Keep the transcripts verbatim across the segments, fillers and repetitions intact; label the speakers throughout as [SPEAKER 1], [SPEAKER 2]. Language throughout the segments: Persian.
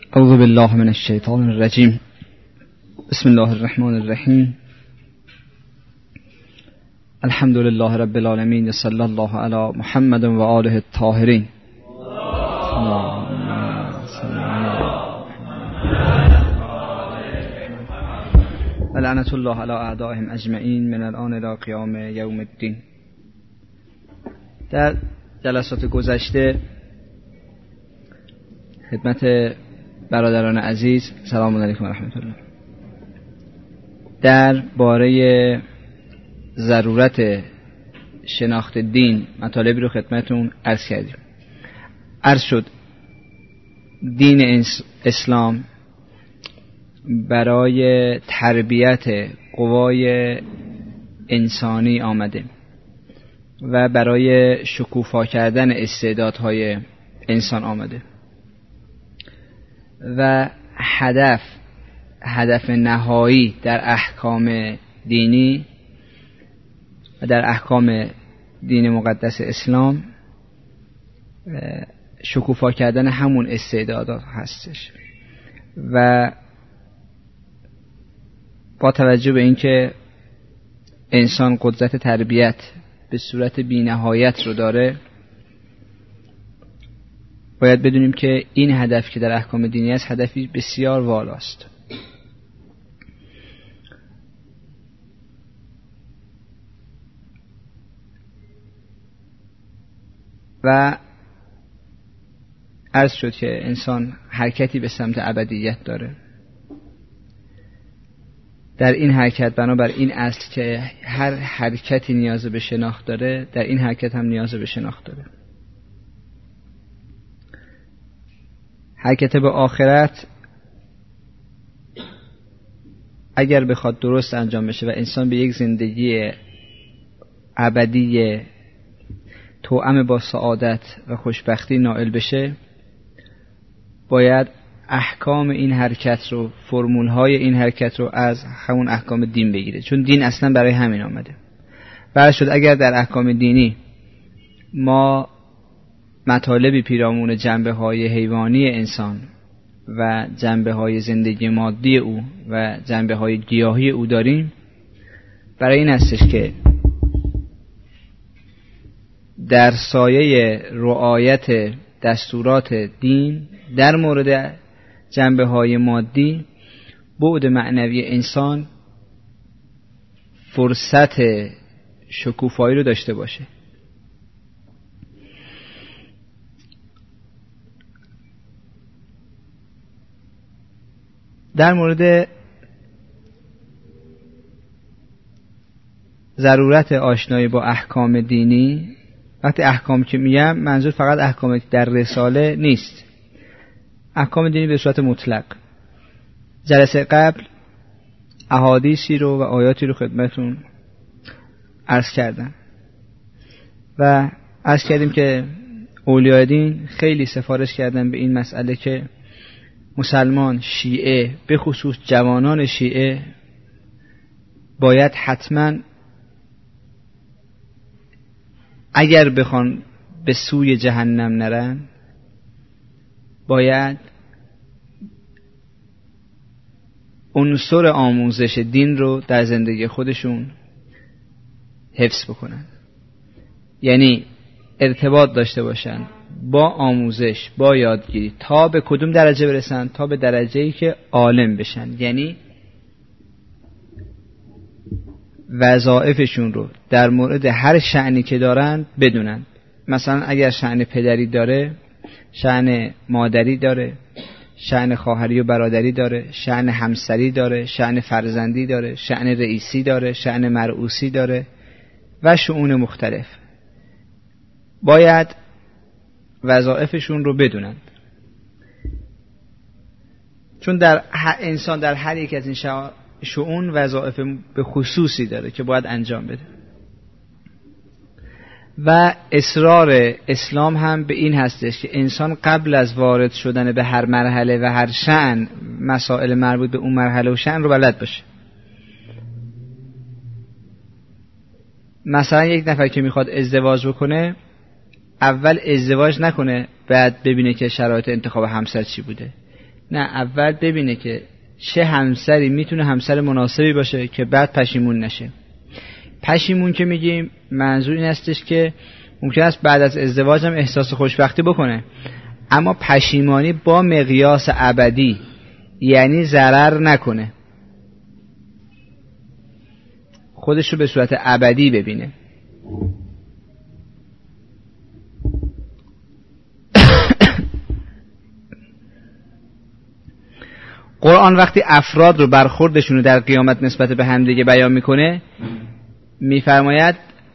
[SPEAKER 1] اعوذ بالله من الشیطان الرجیم. بسم الله الرحمن الرحیم. الحمد لله رب العالمین. صلی الله علی محمد و آله الطاهرین. لعنت الله علی اعدائهم اجمعین من الان الی قیام یوم الدین. در جلسات گذشته خدمت برادران عزیز سلام علیکم و رحمت الله در باره ضرورت شناخت دین مطالبی رو خدمتون عرض کردیم. عرض شد دین اسلام برای تربیت قوای انسانی آمده و برای شکوفا کردن استعدادهای انسان آمده و هدف هدف نهایی در احکام دینی و در احکام دین مقدس اسلام شکوفا کردن همون استعدادات هستش و با توجه به اینکه انسان قدرت تربیت به صورت بی‌نهایت رو داره، باید بدونیم که این هدف که در احکام دینی است هدفی بسیار والاست و عرض شد که انسان حرکتی به سمت ابدیت داره. در این حرکت بنابر این اصل که هر حرکتی نیاز به شناخت داره، در این حرکت هم نیاز به شناخت داره. حرکت به آخرت اگر بخواد درست انجام بشه و انسان به یک زندگی ابدی توأم با سعادت و خوشبختی نائل بشه، باید احکام این حرکت رو، فرمولهای این حرکت رو از همون احکام دین بگیره، چون دین اصلا برای همین آمده. برای شد اگر در احکام دینی ما مطالبی پیرامون جنبه های حیوانی انسان و جنبه های زندگی مادی او و جنبه های گیاهی او داریم، برای این هستش که در سایه رعایت دستورات دین در مورد جنبه های مادی، بعد معنوی انسان فرصت شکوفایی رو داشته باشه. در مورد ضرورت آشنایی با احکام دینی، وقتی احکام که میگم منظور فقط احکام در رساله نیست، احکام دینی به صورت مطلق. جلسه قبل احادیثی رو و آیاتی رو خدمتون عرض کردم و عرض کردیم که اولیاء دین خیلی سفارش کردن به این مسئله که مسلمان، شیعه، به خصوص جوانان شیعه باید حتما اگر بخوان به سوی جهنم نرن، باید عنصر آموزش دین رو در زندگی خودشون حفظ بکنن، یعنی ارتباط داشته باشن با آموزش، با یادگیری. تا به کدوم درجه برسن؟ تا به درجه‌ای که عالم بشن، یعنی وظایفشون رو در مورد هر شأنی که دارن بدونن. مثلا اگر شأن پدری داره، شأن مادری داره، شأن خواهری و برادری داره، شأن همسری داره، شأن فرزندی داره، شأن رئیسی داره، شأن مرعوسی داره و شؤون مختلف. باید وظایفشون رو بدونن، چون در انسان در هر یک از این شؤون وظایف به خصوصی داره که باید انجام بده. و اصرار اسلام هم به این هستش که انسان قبل از وارد شدن به هر مرحله و هر شأن مسائل مربوط به اون مرحله و شأن رو بلد باشه. مثلا یک نفر که میخواد ازدواج بکنه، اول ازدواج نکنه بعد ببینه که شرایط انتخاب همسر چی بوده. نه، اول ببینه که چه همسری میتونه همسر مناسبی باشه که بعد پشیمون نشه. پشیمون که میگیم منظور این هستش که ممکن است بعد از ازدواج هم احساس خوشبختی بکنه، اما پشیمانی با مقیاس ابدی، یعنی ضرر نکنه، خودش رو به صورت ابدی ببینه. قرآن وقتی افراد رو برخوردشون رو در قیامت نسبت به همدیگه بیان میکنه میفرماید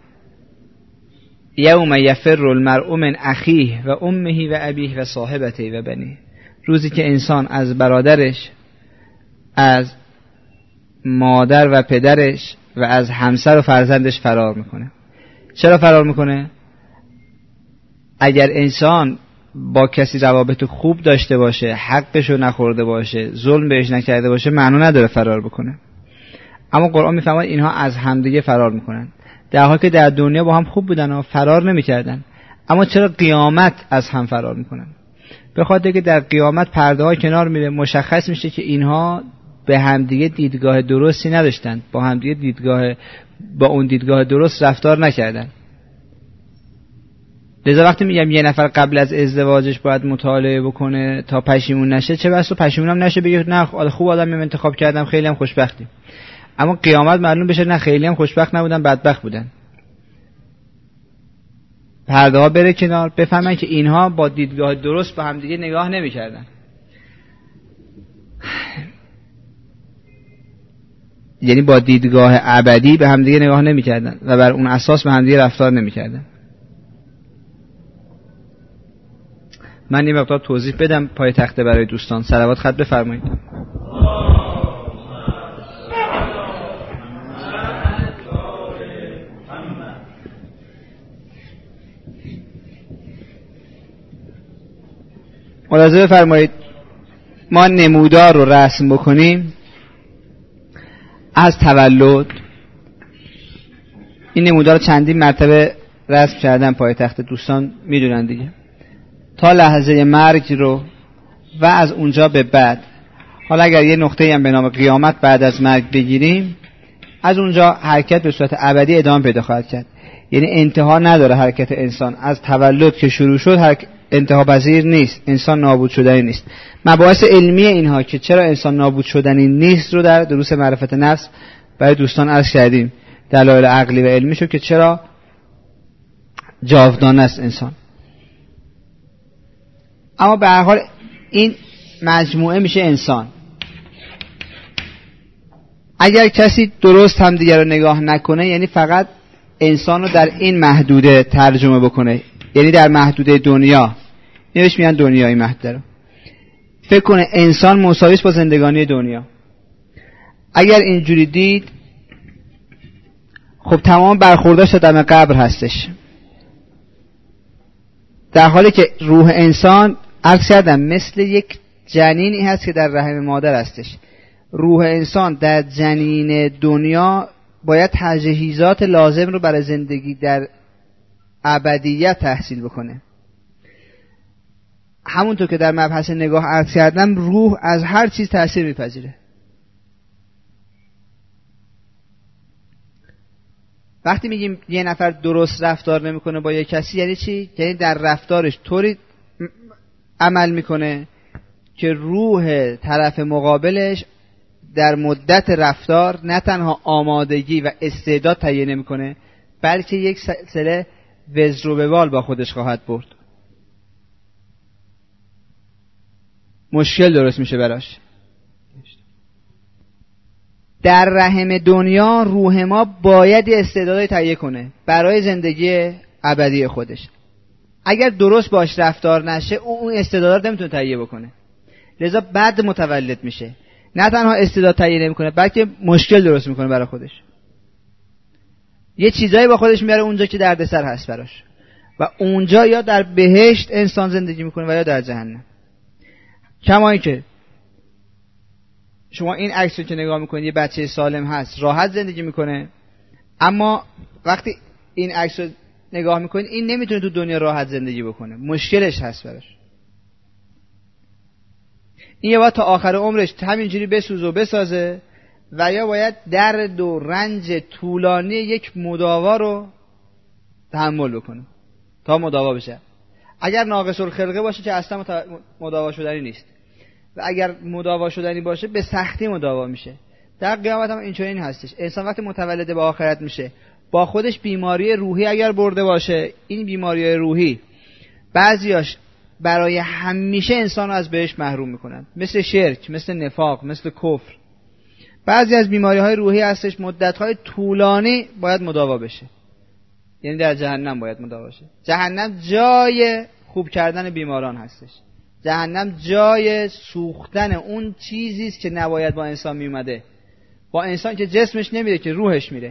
[SPEAKER 1] یوم یفر المرء من اخیه و امه و ابیه و صاحبته و بنیه، روزی که انسان از برادرش، از مادر و پدرش و از همسر و فرزندش فرار میکنه. چرا فرار میکنه؟ اگر انسان با کسی روابط خوب داشته باشه، حقشو نخورده باشه، ظلم بهش نکرده باشه، معنی نداره فرار بکنه. اما قرآن میفرماید اینها از همدیگه فرار میکنن، در حالی که در دنیا با هم خوب بودن و فرار نمیکردن. اما چرا قیامت از هم فرار میکنن؟ به خاطر که در قیامت پرده ها کنار میره، مشخص میشه که اینها به همدیگه دیدگاه درستی نداشتن، با همدیگه دیدگاه با اون دیدگاه درست رفتار نکردن. لذا وقتی میگم یه نفر قبل از ازدواجش باید مطالعه بکنه تا پشیمون نشه، چه بسا پشیمون هم نشه، بگه نه خوب آدم انتخاب کردم، خیلی هم خوشبختیم. اما قیامت معلوم بشه نه خیلی هم خوشبخت نبودن، بدبخت بودن. پرده ها بره کنار، بفهمن که اینها با دیدگاه درست با همدیگه نگاه نمی‌کردن. یعنی با دیدگاه ابدی به همدیگه نگاه نمی‌کردن و بر اون اساس به همدیگه رفتار نمی‌کردن. من یه مقدار توضیح بدم پای تخته برای دوستان. صلوات خط بفرمایید. ملاحظه بفرمایید، ما نمودار رو رسم بکنیم از تولد. این نمودار چندین مرتبه رسم کردن پای تخت، دوستان میدونن دیگه، تا لحظه مرگ رو و از اونجا به بعد. حالا اگر یه نقطه‌ای هم به نام قیامت بعد از مرگ بگیریم، از اونجا حرکت به صورت ابدی ادامه پیدا خواهد کرد. یعنی انتها نداره حرکت انسان، از تولد که شروع شد حرکت انتها پذیر نیست، انسان نابود شدنی نیست. مباحث علمی اینها که چرا انسان نابود شدنی نیست رو در دروس معرفت نفس برای دوستان عرض کردیم، دلایل عقلی و علمی شو که چرا جاودانه است انسان. اما به هر حال این مجموعه میشه انسان. اگر کسی درست هم دیگر رو نگاه نکنه، یعنی فقط انسان رو در این محدوده ترجمه بکنه، یعنی در محدوده دنیا، نوش میان دنیای محدوده رو فکر کنه انسان مساوی است با زندگانی دنیا. اگر اینجوری دید، خب تمام برخورداش در قبر هستش، در حالی که روح انسان عرض کردم مثل یک جنینی هست که در رحم مادر هستش. روح انسان در جنین دنیا باید تجهیزات لازم رو برای زندگی در ابدیت تحصیل بکنه. همونطور که در مبحث نگاه عرض کردم، روح از هر چیز تأثیر میپذیره. وقتی میگیم یه نفر درست رفتار نمیکنه با یه کسی، یعنی چی؟ یعنی در رفتارش طوری عمل میکنه که روح طرف مقابلش در مدت رفتار نه تنها آمادگی و استعداد تهیه نمیکنه، بلکه یک سلسله وزر و وبال با خودش خواهد برد. مشکل درست میشه براش. در رحم دنیا روح ما باید استعدادی تهیه کنه برای زندگی ابدی خودش. اگر درست باش رفتار نشه، اون استعدادا رو نمیتونه تهیه بکنه، لذا بعد متولد میشه. نه تنها استعداد تهیه نمیکنه، بلکه مشکل درست میکنه برای خودش. یه چیزایی با خودش میاره اونجا که دردسر هست براش، و اونجا یا در بهشت انسان زندگی میکنه و یا در جهنم. کما اینکه شما این عکس رو که نگاه میکنید، یه بچه سالم هست، راحت زندگی میکنه، اما وقتی این عکس رو نگاه میکنید، این نمیتونه تو دنیا راحت زندگی بکنه، مشکلش هست براش. این یا باید تا آخر عمرش همینجوری بسوزه و بسازه و یا باید درد و رنج طولانی یک مداوا رو تحمل بکنه تا مداوا بشه. اگر ناقص الخلقه باشه که اصلا مداوا شدنی نیست و اگر مداوا شدنی باشه به سختی مداوا میشه. در قیامت هم اینجوری هستش. انسان وقتی متولد به آخرت میشه با خودش بیماری روحی اگر برده باشه، این بیماری روحی بعضیاش برای همیشه انسان رو از بهش محروم میکنن، مثل شرک، مثل نفاق، مثل کفر. بعضی از بیماری های روحی هستش مدت های طولانی باید مداوا بشه، یعنی در جهنم باید مداوا شه. جهنم جای خوب کردن بیماران هستش. جهنم جای سوختن اون چیزی است که نباید با انسان میومده. با انسان که جسمش نمیره که روحش میره.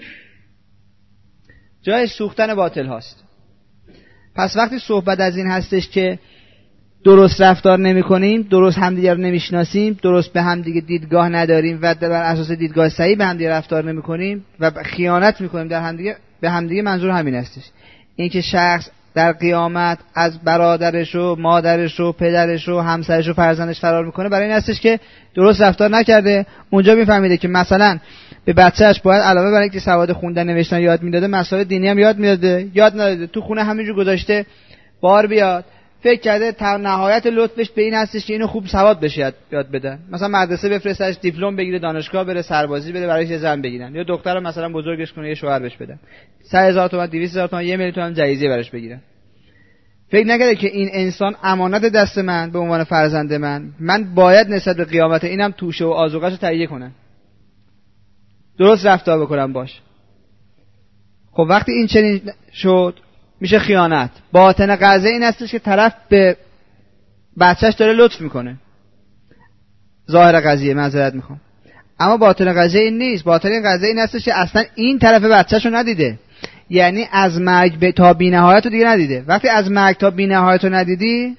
[SPEAKER 1] جای سوختن باطل هاست. پس وقتی صحبت از این هستش که درست رفتار نمی کنیم، درست همدیگر رو نمیشناسیم، درست به همدیگه دیدگاه نداریم و بر اساس دیدگاه صحیح به همدیگه رفتار نمی کنیم و خیانت می کنیم در همدیگه، به همدیگه منظور همین هستش. این که شخص در قیامت از برادرش و مادرش و پدرش و همسرش و فرزندش فرار میکنه، برای این هستش که درست رفتار نکرده. اونجا میفهمیده که مثلا به بچه‌اش باید علاوه بر اینکه سواد خوندن نوشتن یاد میداده، مسائل دینی هم یاد میداده، یاد نداده. تو خونه همینجور گذاشته بار بیاد، فکر کرده تا نهایت لطفش به این هستش که اینو خوب سواد بشه یاد بدن. مثلا مدرسه بفرستش دیپلم بگیره، دانشگاه بره، سربازی بره، برایش زن بگیرن، یا دختر رو مثلا بزرگش کنه یه شوهر بهش بدن، صد هزار تومان، دویست هزار تومان، یک میلیون تومان جایزه براش بگیرن. فکر نکرده که این انسان امانت دست من به عنوان فرزند من، من باید نسبت به قیامت اینم توشه و آذوقه‌شو تهیه کنم، درست رفتار بکنم باش. خب وقتی این چنین شد میشه خیانت. باطن قضیه این هستش که طرف به بچهش داره لطف میکنه، ظاهر قضیه، معذرت میخوام، اما باطن قضیه این نیست. باطن قضیه این هستش که اصلا این طرف بچهشو ندیده، یعنی از مرگ به تا بی‌نهایت رو دیگه ندیده. وقتی از مرگ تا بی‌نهایت رو ندیدی،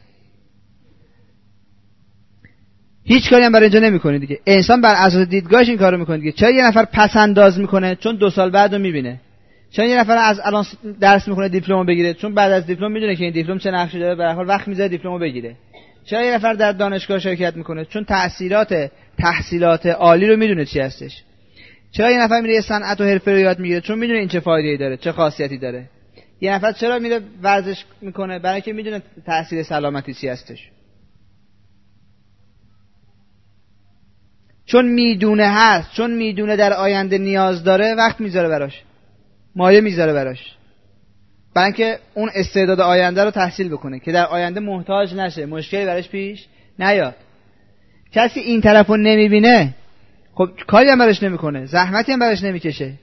[SPEAKER 1] هیچ کاری هم برای اینجا نمی‌کنی دیگه. انسان بر اساس دیدگاهش این کارو میکنه دیگه. چرا یه نفر پس انداز میکنه؟ چون دو سال بعد رو میبینه. چرا یه نفر از الان درس میکنه دیپلم بگیره؟ چون بعد از دیپلم میدونه که این دیپلم چه نقشی داره، به هر حال وقت میذاره دیپلمو بگیره. چرا یه نفر در دانشگاه شرکت میکنه؟ چون تأثیرات تحصیلات عالی رو میدونه چی هستش. چرا یه نفر میره صنعت و حرفه رو یاد میگیره؟ چون میدونه این چه فایده‌ای داره، چه خاصیتی داره. یه نفر چرا میره ورزش میکنه؟ برای اینکه میدونه تأثیر سلامتی چی هستش. چون میدونه هست، چون میدونه در آینده نیاز داره، وقت میذاره براش، مایه میذاره براش، برای اینکه اون استعداد آینده رو تحصیل بکنه که در آینده محتاج نشه، مشکلی براش پیش نیاد. کسی این طرفو نمیبینه، خب کاری هم براش نمیکنه، زحمتی هم براش نمیکشه.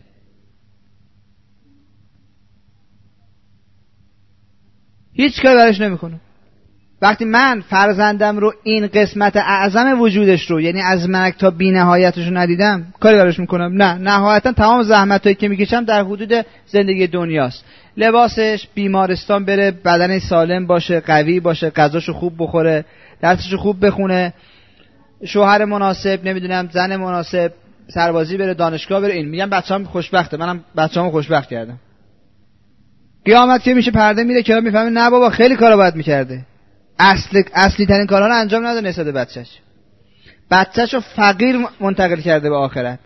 [SPEAKER 1] هیچ کاری براش نمیکنه. وقتی من فرزندم رو این قسمت اعظم وجودش رو، یعنی از مرگ تا بی‌نهایتش رو ندیدم، کاری براش میکنم؟ نه. نهایتا تمام زحمتایی که میکشم در حدود زندگی دنیاست. لباسش، بیمارستان بره، بدن سالم باشه، قوی باشه، غذاشو خوب بخوره، درسشو خوب بخونه، شوهر مناسب، نمیدونم زن مناسب، سربازی بره، دانشگاه بره. این میگم بچه‌ام خوشبخته، منم بچه‌امو خوشبخت کردم. قیامت که میشه پرده میره که میفهمه نه بابا خیلی کارا باید میکرده. اصل اصلی ترین کارا رو انجام نداده نسبت به بچه‌ش. بچه‌شو فقیر منتقل کرده به آخرت.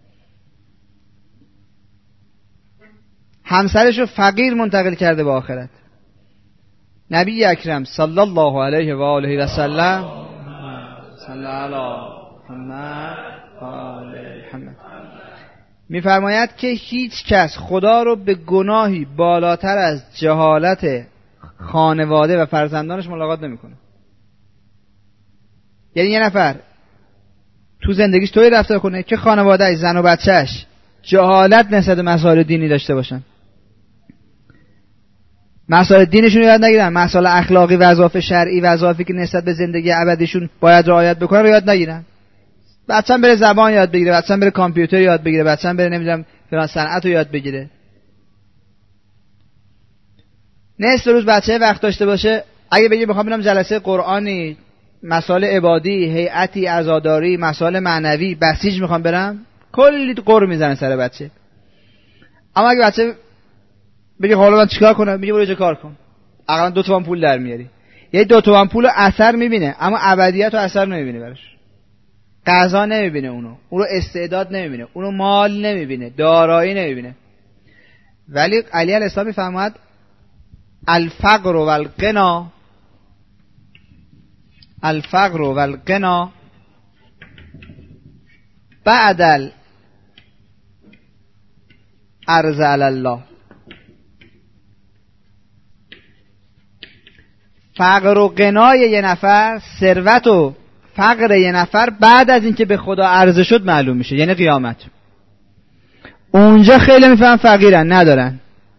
[SPEAKER 1] همسرشو فقیر منتقل کرده به آخرت. نبی اکرم صلی الله علیه و آله و سلم صلی علی محمد و آل محمد می‌فرماید که هیچ کس خدا رو به گناهی بالاتر از جهالت خانواده و فرزندانش ملاقات نمیکنه. یعنی یه نفر تو زندگیش طوری رفتار کنه که خانواده‌اش، زن و بچه‌اش جهالت نسبت به مسائل دینی داشته باشن، مسائل دینشون رو یاد نگیرن، مسائل اخلاقی، وظایف شرعی، وظایفی که نسبت به زندگی ابدیشون باید رعایت بکنن رو یاد نگیرن. بچه‌م بره زبان یاد بگیره، بچه‌م بره کامپیوتر یاد بگیره، بچه‌م بره نمیدونم فلان صنعت رو یاد بگیره. نصف روز بچه وقت داشته باشه، اگه بگی بخوام برم جلسه قرآنی، مسائل عبادی، هیئتی، عزاداری، مسائل معنوی، بسیج میخوام برم، کلی قر میزنه سر بچه. اما اگه بچه بگی حالا من چیکار کنم، میگه برو چه کار کن، اقلا دو تومن پول در میاری. یه دو تومن پول اثر میبینه اما ابدیت رو اثر نمیبینه براش. قضا نمیبینه اونو، اونو استعداد نمیبینه، اونو مال نمیبینه، دارایی نمیبینه. ولی علی علیه السلام میفرماید الفقر و الغنا الفقر و الغنا بعد الارض علی الله. فقر و غنای یه نفر، ثروت و فقر یه نفر بعد از اینکه به خدا عرضه شد معلوم میشه، یعنی قیامت. اونجا خیلی میفهم فقیرن، ندارن.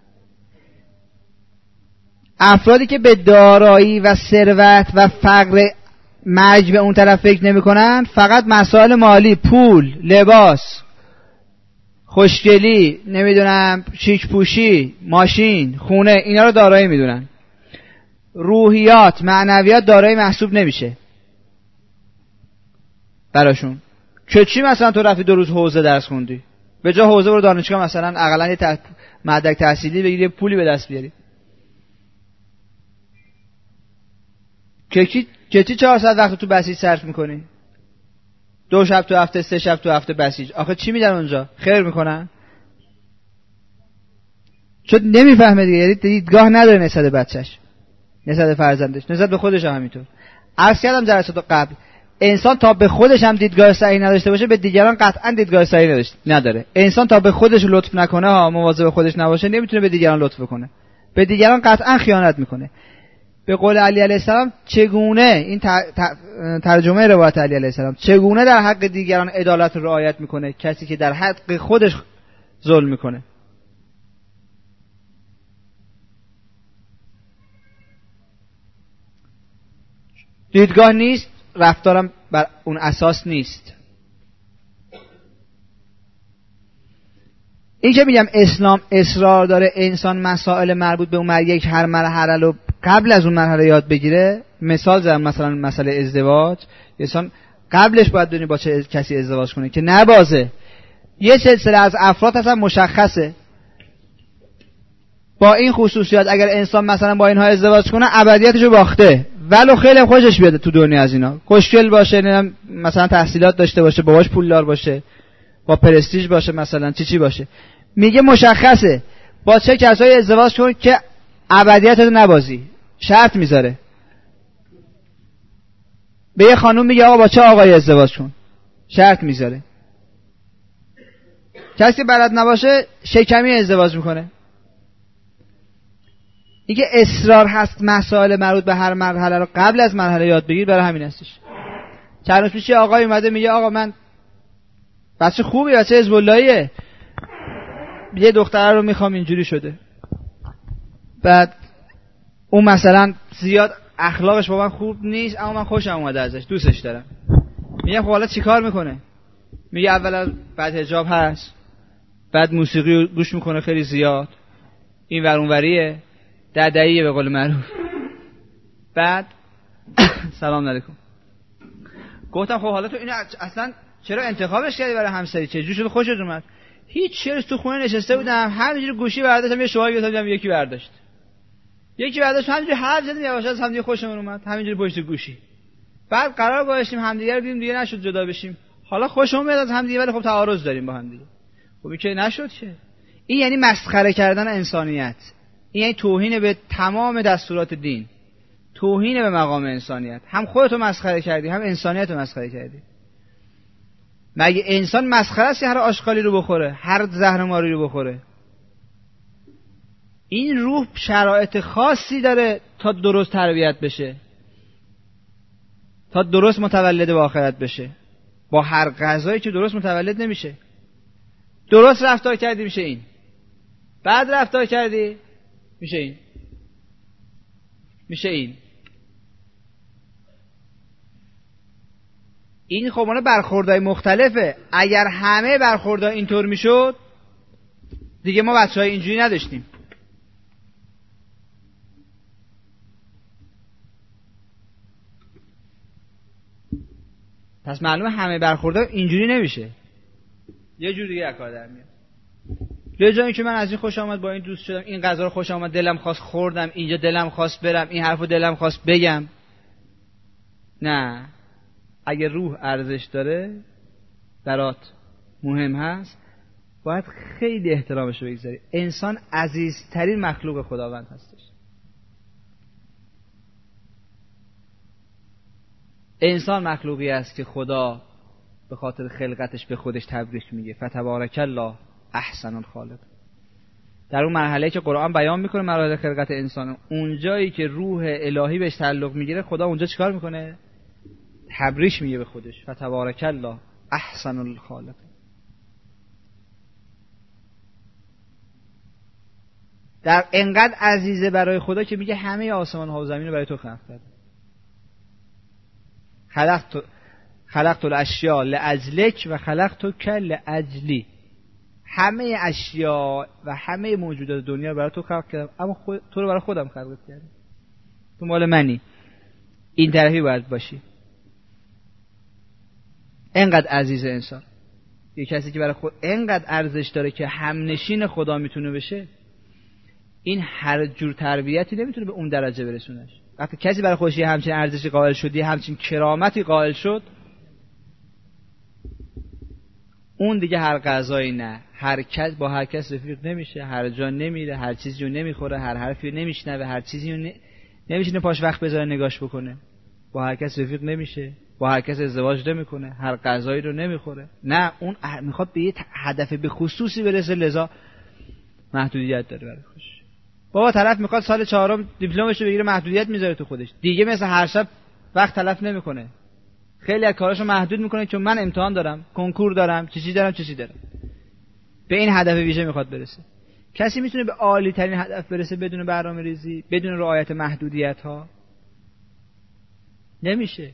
[SPEAKER 1] افرادی که به دارایی و ثروت و فقر مرج به اون طرف فکر نمی کنن، فقط مسائل مالی، پول، لباس، خوشگلی، نمیدونم شیک پوشی، ماشین، خونه، اینا رو دارایی میدونن. روحیات، معنویات دارایی محسوب نمیشه براشون. که چی مثلا تو رفتی دو روز حوزه درس خوندی، به جا حوزه برو دانشگاه مثلا اقلا یه تح... مدرک تحصیلی بگیری، یه پولی به دست بیاری. که چی که چی چهار ساعت وقت تو بسیج صرف میکنی؟ دو شب تو هفته، سه شب تو هفته بسیج. آخه چی میدن اونجا؟ خیر میکنن؟ چون نمیفهمه دیگه، یعنی دیدگاه نداره نسبت بچهش، نسبت فرزندش، نسبت به خودش هم همینطور. عرض کردم جلسات قبل، انسان تا به خودش هم دیدگاه صحیح نداشته باشه، به دیگران قطعا دیدگاه صحیح نداره. انسان تا به خودش لطف نکنه ها، مواظب خودش نباشه، نمیتونه به دیگران لطف کنه. به دیگران قطعا خیانت میکنه. به قول علی علیه السلام چگونه، این ترجمه روایت علی علیه السلام، چگونه در حق دیگران عدالت رو رعایت میکنه کسی که در حق خودش ظلم میکنه. دیدگاه نیست، رفتارم بر اون اساس نیست. این که میگم اسلام اصرار داره انسان مسائل مربوط به اون یک هر مرحله رو قبل از اون مرحله یاد بگیره. مثال زدم، مثلا مسئله ازدواج، انسان قبلش باید بدونه با چه کسی ازدواج کنه که نبازه. یه سلسله از افراد هستن مشخصه، با این خصوصیات اگر انسان مثلا با اینها ازدواج کنه ابدیتشو باخته، ولو خیلی خوشش بیاد تو دنیا از اینا، خوشگل باشه، مثلا تحصیلات داشته باشه، باباش پولدار باشه، با پرستیژ باشه، مثلا چی چی باشه. میگه مشخصه با چه کسایی ازدواج کن که ابدیتت نبازی. شرط میذاره. به یه خانوم میگه آقا با چه آقایی ازدواج کن، شرط میذاره. کسی بلد نباشه شکمی ازدواج میکنه. اینکه اصرار هست مسائل مربوط به هر مرحله رو قبل از مرحله یاد بگیر، برای همین هستش. چند روز پیش آقای اومده میگه آقا من بچه خوبی، بچه حزب اللهیه، یه دختره رو میخوام اینجوری شده. بعد اون مثلا زیاد اخلاقش با من خوب نیست اما من خوشم اومده ازش، دوستش دارم. میگم خب حالا چیکار میکنه؟ میگه اولا بعد حجاب هست، بعد موسیقی گوش میکنه خیلی زیاد، این ور اون وریه، ددعیه به قول معروف. بعد سلام علیکم. گفتم خب حالا تو اینو اصلا چرا انتخابش کردی برای همسری؟ چه جوری شد خوشت اومد؟ هیچ، چرا تو خونه نشسته بودم همینجوری گوشی برداشتم یه شوهر گرفتم یکی برداشت. یکی برداشت همینجوری حرف زدیم یواش از همدیگه خوشمون اومد، همینجوری پشت گوشی. بعد قرار گذاشتیم همدیگه رو دیدیم دیگه نشد جدا بشیم. حالا خوشمون میاد از همدیگه ولی خب تعارض داریم با همدیگه. خب این که نشد که. این یعنی مسخره کردن انسانیت. این یعنی توهین به تمام دستورات دین. توهین به مقام انسانیت. هم خودتو مسخره کردی، هم انسانیت رو مسخره کردی. مگه انسان مسخره است هر آشغالی رو بخوره، هر زهرماری رو بخوره؟ این روح شرایط خاصی داره تا درست تربیت بشه، تا درست متولد به آخرت بشه. با هر غذایی که درست متولد نمیشه. درست رفتار کردی میشه این، بعد رفتار کردی میشه این، میشه این. این خب مانا برخوردهای مختلفه. اگر همه برخوردها اینطور میشد دیگه ما بچهای اینجوری نداشتیم. پس معلومه همه برخوردها اینجوری نمیشه، یه جور دیگه کار در میاد. لجایی که من از این خوش آمد با این دوست شدم، این غذا رو خوش آمد دلم خواست خوردم، اینجا دلم خواست برم، این حرفو دلم خواست بگم. نه، اگه روح ارزش داره برات مهم هست، باید خیلی احترامش رو بگذاری. انسان عزیزترین مخلوق خداوند هستش. انسان مخلوقی است که خدا به خاطر خلقتش به خودش تبریک میگه فتبارک الله احسن الخالق. در اون مرحله که قرآن بیان میکنه مراحل خلقت انسان، اونجایی که روح الهی بهش تعلق میگیره، خدا اونجا چیکار میکنه؟ تبریک میگه به خودش فتبارک الله احسن الخالق. در انقدر عزیزه برای خدا که میگه همه آسمان ها و زمین رو برای تو خلق کردم. خلقت خلقت الاشیاء لاجلک و خلقتک لاجلی. همه اشیاء و همه موجودات دنیا رو برای تو خلق کردم، اما خود... تو رو برای خودم خلق کردم. تو مال منی. این طرفی باید باشی. انقدر عزیز انسان، یه کسی که برای خود انقدر ارزش داره که همنشین خدا میتونه بشه، این هر جور تربیتی نمیتونه به اون درجه برسونش. وقتی کسی برای خودش همچین ارزشی قائل شد، همچین کرامتی قائل شد، اون دیگه هر غذایی نه، هر کس با هر کس رفیق نمیشه، هر جا نمیره، هر چیزی رو نمیخوره، هر حرفی رو نمیشنوه، هر چیزی رو ن... نمیشینه پاش وقت بذاره نگاش بکنه، با هر کس رفیق نمیشه، با هر کس ازدواج نمیکنه، هر غذایی رو نمیخوره. نه، اون میخواد به یه هدف به خصوصی برسه، لذا محدودیت داره برای خودش. بابا طرف میخواد سال چهارم دیپلمش رو بگیره، محدودیت میذاره تو خودش. دیگه مثل هر شب وقت تلف نمیکنه. خیلی از کاراشو محدود میکنه چون من امتحان دارم، کنکور دارم، چیزی دارم، چیزی دارم. به این هدف ویژه میخواد برسه. کسی میتونه به عالی ترین هدف برسه بدون برنامه‌ریزی، بدون رعایت محدودیت ها؟ نمیشه.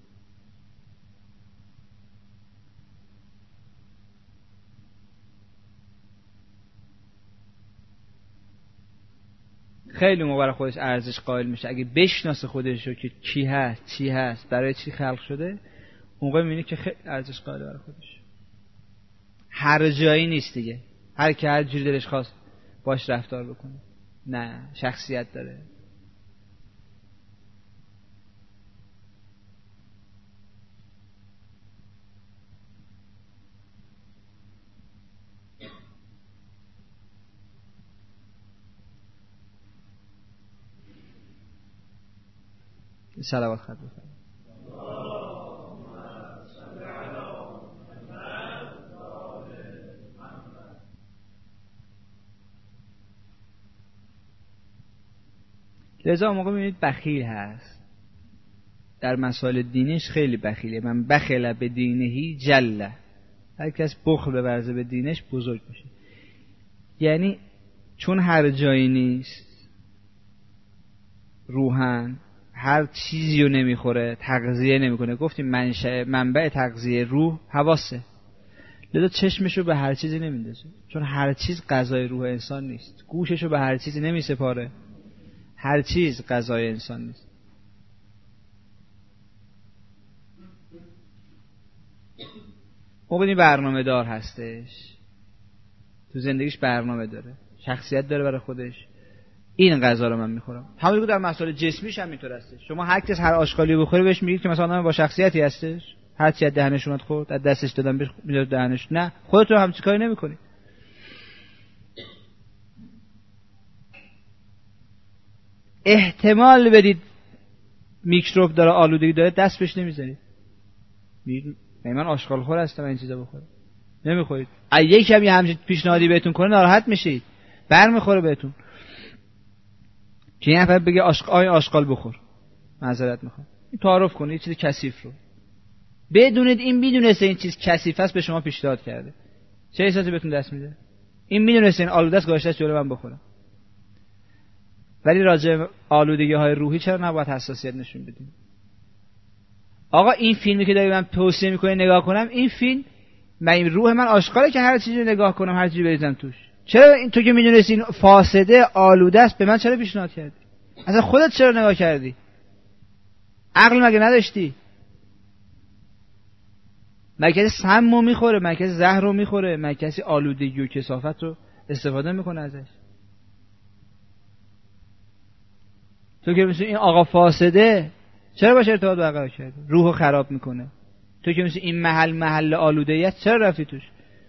[SPEAKER 1] خیلی موقع برای خودش ارزش قائل میشه اگه بشناسه خودش رو که کی هست، چی هست، برای چی خلق شده. موقع میبینی که خیلی ارزش قائل برای خودش. هر جایی نیست دیگه، هر کی هر جوری دلش خواست باش رفتار بکنه. نه، شخصیت داره. صلوات خط بفرمایید. لذا موقع میبینید بخیل هست در مسائل دینش، خیلی بخیله. من بخل به دینهی جله. هر کس بخل بورزه به دینش بزرگ میشه. یعنی چون هر جایی نیست، روحن هر چیزی رو نمیخوره، تغذیه نمیکنه. گفتیم منشأ منبع تغذیه روح حواسه. لذا چشمشو به هر چیزی نمیندازه، چون هر چیز غذای روح انسان نیست. گوششو به هر چیزی نمیسپاره، هر چیز غذای انسان نیست. مبینی برنامه دار هستش، تو زندگیش برنامه داره، شخصیت داره برای خودش. این غذا رو من میخورم. همونطور در مسائل جسمیش هم اینطور هستش. شما هر کس هر آشغالی بخوره بهش میگید که مثلا آدم با شخصیتی هستش، هر چی از دهنش اومد خورد، از دستش دادن بهش میذاره دهنش. نه، خودت رو همچین کاری نمیکنی. احتمال بدید میکروب داره، آلودگی داره، دست بهش نمیذارید. میگید من آشغال خور هستم این چیزا بخورم. نمیخورید. اگه یکی هم یه همچین پیشنهادی بهتون کنه ناراحت میشید، برمیخوره بهتون. که یه نفر بگه آشغال آی آشغال بخور، معذرت میخوام، این تعارف کنه یه چیز کثیف رو، بدونید این میدونسته این چیز کثیف است به شما پیشنهاد کرده، چه احساسی بهتون دست میده؟ این میدونسته این آلوده است گذاشته است جلوی من بخورم. ولی راجع به آلودگی های روحی چرا نباید حساسیت نشون بدیم؟ آقا این فیلمی که داری من توصیه میکنی نگاه کنم، این فیلم من روح من آشغاله که هر چیزی رو نگاه کنم، هر چیزی بریزم توش. چرا این تو که میدونستی این فاسده آلوده است به من چرا پیشنهاد کردی؟ اصلا خودت چرا نگاه کردی؟ عقل مگه نداشتی؟ مگه کسی سم رو میخوره، مگه کسی زهر رو میخوره، مگه کسی آلودگی و کثافت رو استفاده میکنه ازش. تو که مثل این آقا فاسده چرا باشه ارتباط برقرار کردی؟ روحو خراب میکنه. تو که مثل این محل محل آلوده‌ایت چرا رفتی توش؟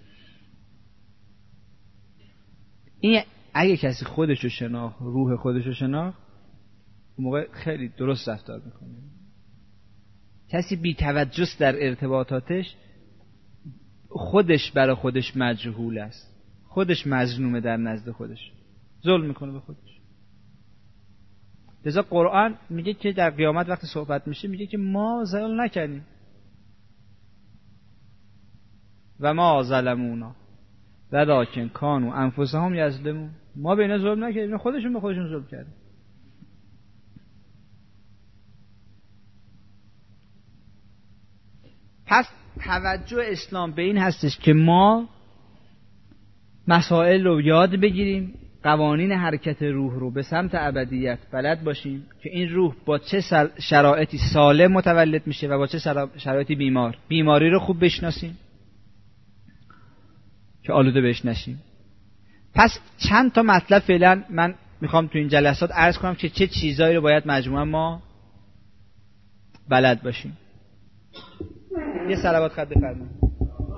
[SPEAKER 1] این اگه کسی خودشو شناخت، روح خودشو شناخت، اون موقع خیلی درست رفتار میکنه. کسی بی توجه در ارتباطاتش خودش برای خودش مجهول است، خودش مظلومه در نزد خودش، ظلم میکنه به خودش. لذا قرآن میگه که در قیامت وقتی صحبت میشه میگه که ما ظلم نکردیم و ما ظلمونا ولکن کانوا انفسهم یظلمون. ما به اینا ظلم نکردیم، خودشون به خودشون ظلم کردن. پس توجه اسلام به این هستش که ما مسائل رو یاد بگیریم، قوانین حرکت روح رو به سمت ابدیت بلد باشیم که این روح با چه شرایطی سالم متولد میشه و با چه شرایطی بیمار. بیماری رو خوب بشناسیم که آلوده بهش نشیم. پس چند تا مطلب فعلا من میخوام تو این جلسات عرض کنم که چه چیزایی رو باید مجموعا ما بلد باشیم. یه صلوات خط بفرمایید.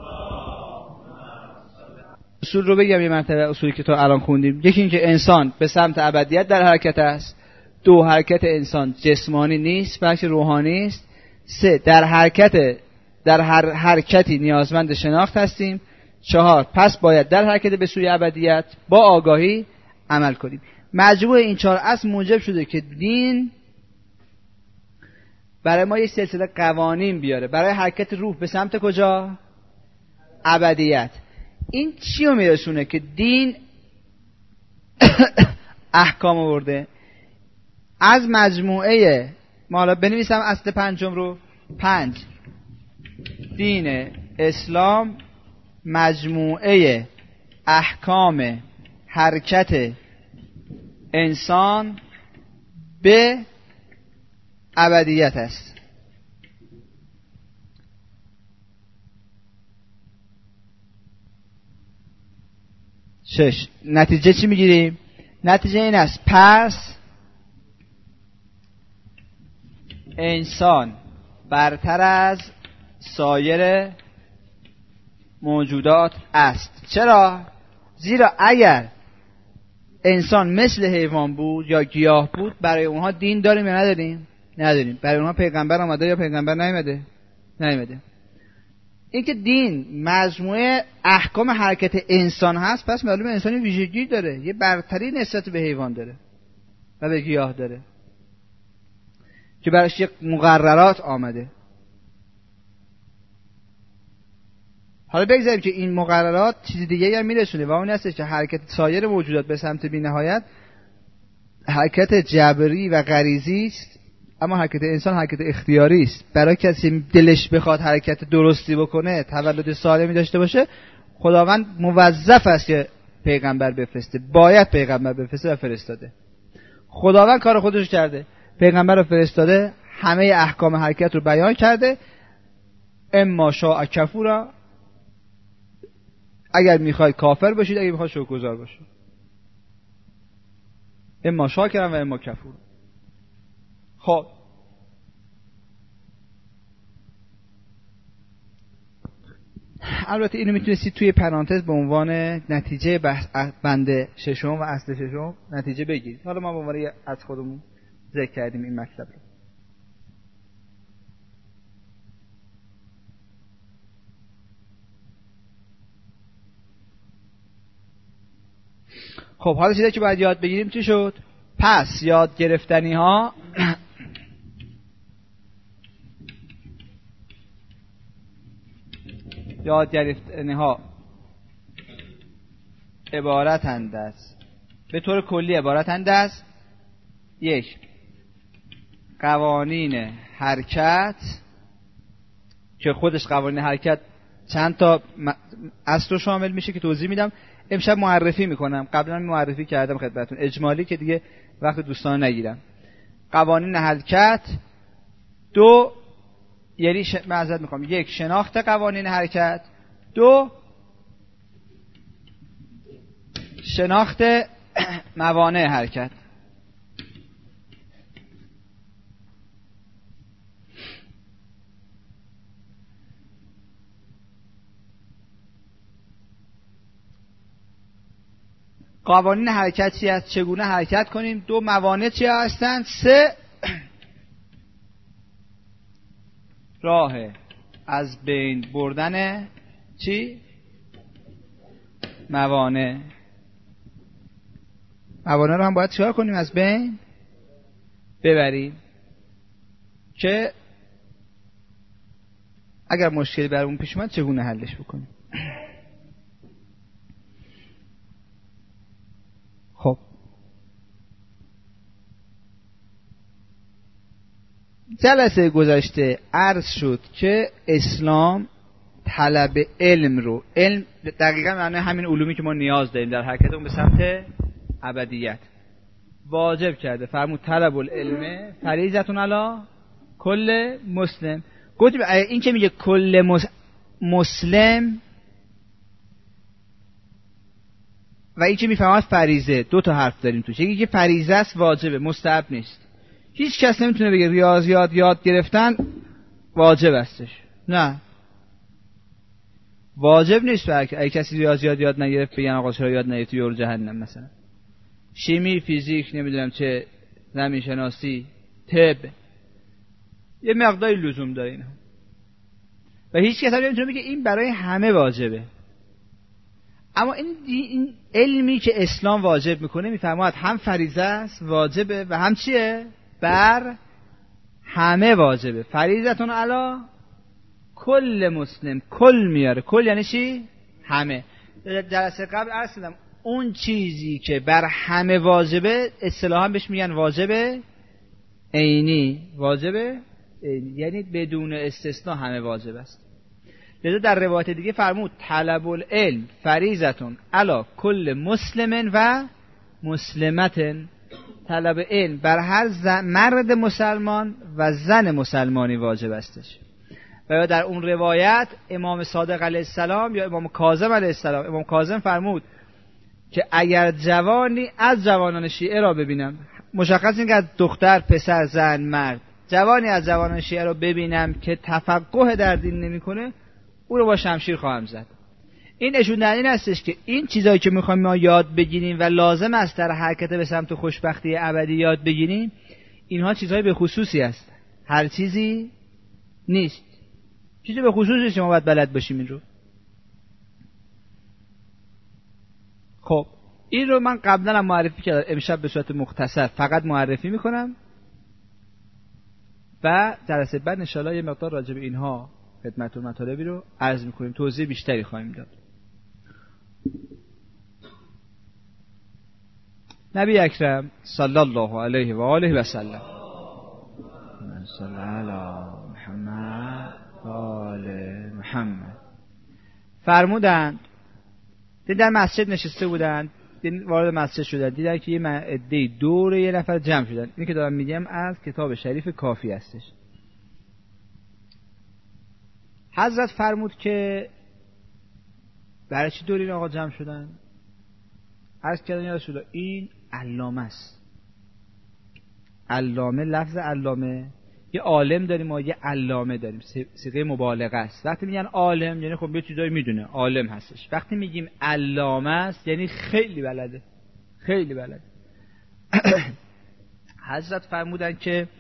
[SPEAKER 1] اصول رو بگم یه مرتبه، اصولی که تا الان خوندیم. یکی این که انسان به سمت ابدیت در حرکت است. دو، حرکت انسان جسمانی نیست بلکه روحانی است. سه، در حرکت در هر حرکتی نیازمند شناخت هستیم. چهار، پس باید در حرکت به سوی ابدیت با آگاهی عمل کنیم. مجموع این چهار اصل موجب شده که دین برای ما یک سلسله قوانین بیاره برای حرکت روح به سمت کجا؟ ابدیت. این چی رو میرسونه؟ که دین احکام آورده از مجموعه، ما حالا بنویسم اصل پنجم رو. پنج، دین اسلام مجموعه احکام حرکت انسان به ابدیت است. شش، نتیجه چی میگیریم؟ نتیجه این است پس انسان برتر از سایر موجودات است. چرا؟ زیرا اگر انسان مثل حیوان بود یا گیاه بود، برای اونها دین داریم یا نداریم؟ نداریم. برای اونها پیغمبر آمده یا پیغمبر نیامده؟ نیامده. این که دین مجموعه احکام حرکت انسان هست، پس معلومه انسان ویژگی داره، یه برتری نسبت به حیوان داره و به گیاه داره که براش یک مقررات آمده. حالا بگذاریم که این مقررات چیز دیگه هم میرسونه و اون هستش که حرکت سایر موجودات به سمت بی‌نهایت حرکت جبری و غریزی است، اما حرکت انسان حرکت اختیاری است. برای کسی دلش بخواد حرکت درستی بکنه، تولد سالمی داشته باشه، خداوند موظف است که پیغمبر بفرسته، باید پیغمبر بفرسته و فرستاده. خداوند کار خودش کرده، پیغمبر رو فرستاده، همه احکام حرکت رو بیان کرده. اما شاء کفورا، اگر میخواید کافر باشید، اگر میخواید شکرگزار باشید. اما شاکرا و اما کفورا. خب البته اینو میتونستید توی پرانتز به عنوان نتیجه بند ششم و اصل ششم نتیجه بگیرید. حالا ما به عنوان از خودمون ذکر کردیم این مطلب رو. خب حالا چیزی که باید یاد بگیریم چی شد؟ پس یاد گرفتنی ها یاد گرفتنی ها عبارتند از، به طور کلی عبارتند از: یک، قوانین حرکت که خودش قوانین حرکت چند تا اصل رو شامل میشه که توضیح میدم. امشب معرفی میکنم، قبلا معرفی کردم خدمتتون، اجمالی که دیگه وقت دوستان نگیرم. قوانین حرکت. دو، یعنی ش... معذرت میخوام، یک، شناخت قوانین حرکت. دو، شناخت موانع حرکت. قوانین حرکت چی است؟ چگونه حرکت کنیم؟ دو، موانع چی هستند؟ سه، راه از بین بردن چی؟ موانع. موانع رو هم باید چیکار کنیم؟ از بین ببریم که اگر مشکلی برامون پیش اومد چگونه حلش بکنیم. خب جلسه گذشته عرض شد که اسلام طلب علم رو، علم دقیقا معنی همین علومی که ما نیاز داریم در حرکتمون به سمت ابدیت، واجب کرده. فرمود طلب العلم فریضتون علی کل مسلم. گفتیم این که میگه کل مسلم و این که میفهمد فریضه، دو تا حرف داریم توش. یکی که فریضه است، واجبه، مستحب نیست. هیچ کس نمیتونه بگه ریاضیات یاد گرفتن واجب استش. نه، واجب نیست. اگه کسی ریاضیات یاد نگرفت بگن آقا چرا یاد نگرفتی یور جهنم. مثلا شیمی، فیزیک، نمیدونم چه، زمین شناسی، طب، یه مقداری لزوم داره اینا. و هیچ کس هم نمیتونه بگه این برای همه واجبه. اما این, این علمی که اسلام واجب میکنه میفرماید هم فریضه است، واجبه، و هم چیه؟ بر همه واجبه. فریضتون علی کل مسلم. کل میاره. کل یعنی چی؟ همه. جلسه قبل عرض کردم اون چیزی که بر همه واجبه اصطلاحاً بهش میگن واجبه عینی. واجبه عینی یعنی بدون استثناء همه واجب است. لذا در روایت دیگه فرمود طلب العلم فریضتون علی کل مسلم و مسلمتن. طلب علم بر هر مرد مسلمان و زن مسلمانی واجب استش. و در اون روایت امام صادق علیه السلام یا امام کاظم علیه السلام، امام کاظم فرمود که اگر جوانی از جوانان شیعه را ببینم، مشخص این که از دختر، پسر، زن، مرد، جوانی از جوانان شیعه را ببینم که تفقه در دین نمیکنه، او رو با شمشیر خواهم زد. این نشون دهنده این هستش که این چیزایی که میخوایم ما یاد بگیریم و لازم است در حرکت به سمت خوشبختی ابدی یاد بگیریم، اینها چیزهای به خصوصی است، هر چیزی نیست. چیزی به خصوصی نیست ما باید بلد باشیم این رو. خب این رو من قبلا هم معرفی کردم، امشب به صورت مختصر فقط معرفی میکنم و جلسه بعد ان شاءالله یه مقدار راجع به اینها خدمتتون مطالبی رو عرض میکنیم، توضیح بیشتری خواهیم داد. نبی اکرم صلی الله علیه و آله و سلم صلی علی محمد و آل محمد فرمودند در مسجد نشسته بودند، وارد مسجد شدند، دیدن که یه عده دور یه نفر جمع شدن. اینی که دارم میگم از کتاب شریف کافی هستش. حضرت فرمود که برای چی دور این آقا جمع شدن؟ عرض کردن یا رسول الله این علامه است. علامه، لفظ علامه، یه عالم داریم ما یه علامه داریم، صیغه مبالغه است. وقتی میگن عالم یعنی خب یه چیزایی میدونه، عالم هستش. وقتی میگیم علامه است یعنی خیلی بلده، خیلی بلده. حضرت فرمودن که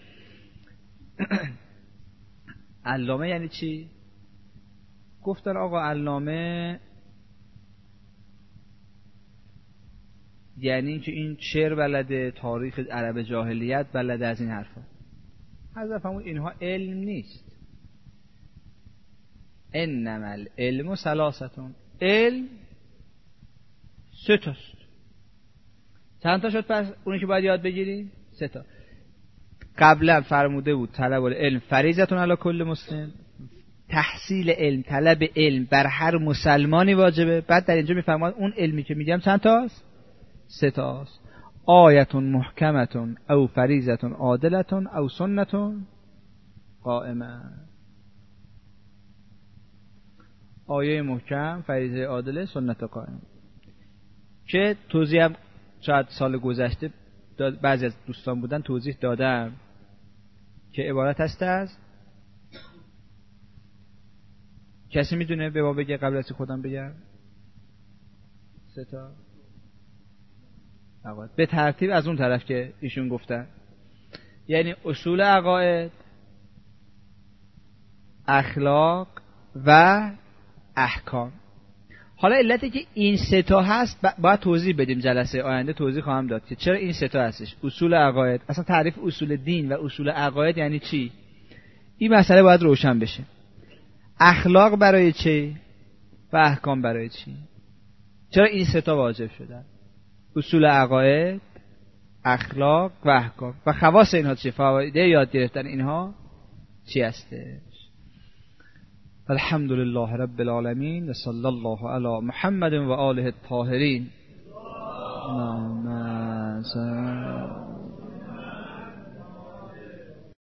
[SPEAKER 1] علامه یعنی چی؟ گفتن آقا علامه یعنی که این شعر بلده، تاریخ عرب جاهلیت بلده، از این حرفا. حضرت فرمود اینها علم نیست. انما العلم ثلاثتون. علم سه تاست. چند تا شد پس اونی که باید یاد بگیریم؟ سه تا. قبلا فرموده بود طلب العلم فریضتون علی کل مسلم، تحصیل علم، طلب علم بر هر مسلمانی واجبه. بعد در اینجا میفرماد اون علمی که میگم چند تاست؟ سه تاست. آیتون محکمتون او فریضتون عادلتون او سنتون قائمه. آیه محکم، فریضه عادله، سنت قائم. که توضیح هم شاید سال گذشته بعضی از دوستان بودن توضیح دادم که عبارت هست از کسی میدونه به ما بگه قبل از خودم بگم سه تا عقاید به ترتیب از اون طرف که ایشون گفتن، یعنی اصول عقاید، اخلاق و احکام. حالا علتی که این سه تا هست باید توضیح بدیم، جلسه آینده توضیح خواهم داد که چرا این سه تا هستش. اصول عقاید، اصلا تعریف اصول دین و اصول عقاید یعنی چی، این مسئله باید روشن بشه. اخلاق برای چی و احکام برای چی، چرا این سه تا واجب شدن، اصول عقاید، اخلاق و احکام و خواص اینها چی، فواید یاد گرفتن اینها چی هستش. الحمد لله رب العالمین و صلی الله علی محمد و آله الطاهرین.